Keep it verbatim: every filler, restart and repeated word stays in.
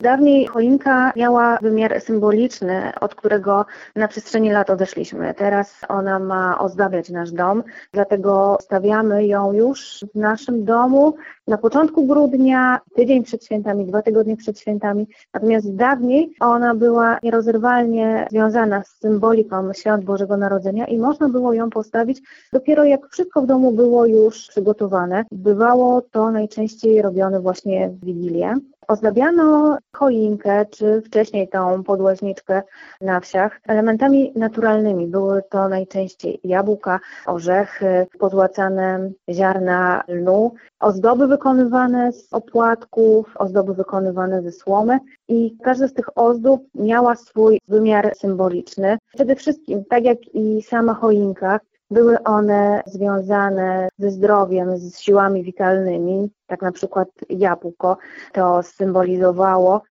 Dawniej choinka miała wymiar symboliczny, od którego na przestrzeni lat odeszliśmy. Teraz ona ma ozdabiać nasz dom, dlatego stawiamy ją już w naszym domu na początku grudnia, tydzień przed świętami, dwa tygodnie przed świętami. Natomiast dawniej ona była nierozerwalnie związana z symboliką świąt Bożego Narodzenia i można było ją postawić dopiero jak wszystko w domu było już przygotowane. Bywało to najczęściej robione właśnie w Wigilię. Ozdabiano choinkę, czy wcześniej tą podłaźniczkę na wsiach elementami naturalnymi. Były to najczęściej jabłka, orzechy, pozłacane ziarna lnu, ozdoby wykonywane z opłatków, ozdoby wykonywane ze słomy i każda z tych ozdób miała swój wymiar symboliczny. Przede wszystkim, tak jak i sama choinka, były one związane ze zdrowiem, z siłami witalnymi. Tak na przykład jabłko to symbolizowało